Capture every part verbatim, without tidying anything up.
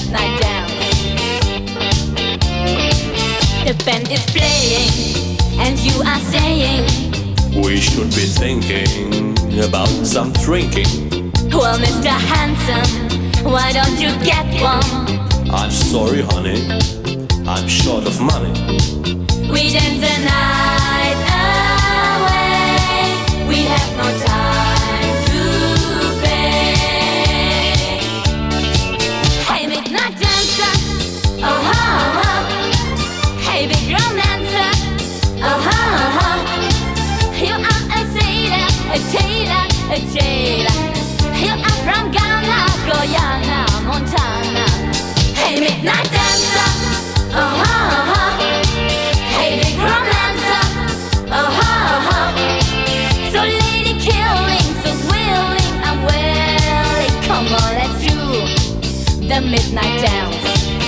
midnight dance. The band is playing and you are saying we should be thinking about some drinking. well, Mister Handsome, why don't you get one? I'm sorry, honey, I'm short of money. We dance the night away, we have no time to pay. Hey, midnight dancer, oh ha ha. Hey, big romancer, oh ha ha. You are a sailor, a tailor, a jailer. You are from Ghana, Guyana, Montana. Hey, midnight dancer, oh ha ha. Hey, big romancer, oh ha ha. So lady killing, so willing, I'm willing. Come on, let's do the midnight dance.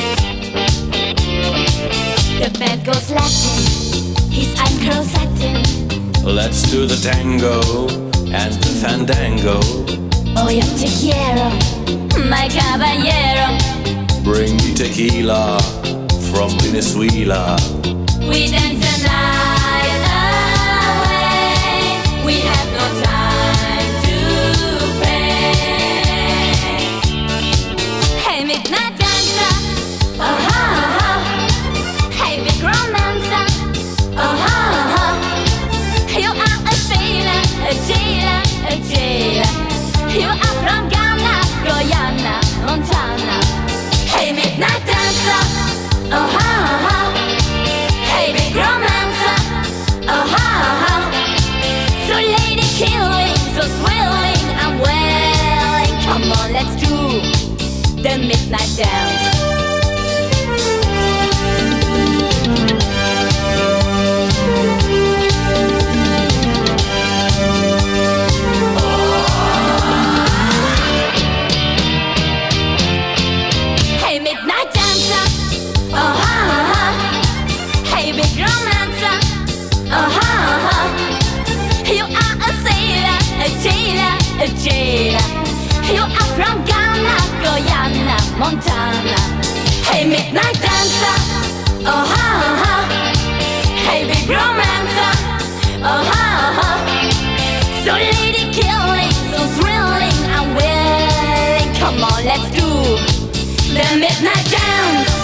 The band goes Latin, his eyes curl satin. Let's do the tango and the fandango. Oh, yo te quiero, my caballero. Bring me tequila from Venezuela. We dance the night away, we have no time to pay. Hey, midnight dancer, oh ha ha. Hey, big romancer, oh ha ha. You are a sailor, a jailer, a jailer. You are from Ghana, Guyana, Montana. Hey, midnight dancer, oh ha ha. Hey, big romancer, oh ha ha. So lady killing, so thrilling, I'm willing. Come on, let's do the midnight dance. Hey, midnight dancer, oh ha ha. Hey, big romancer, oh ha ha. You are a sailor, a jailer, a jailer. You are from Ghana, Guyana, Montana. Hey, midnight dancer, oh ha ha. Hey, big romancer, oh ha ha. So lady killing, so thrilling, I'm willing. Come on, let's do the midnight dance.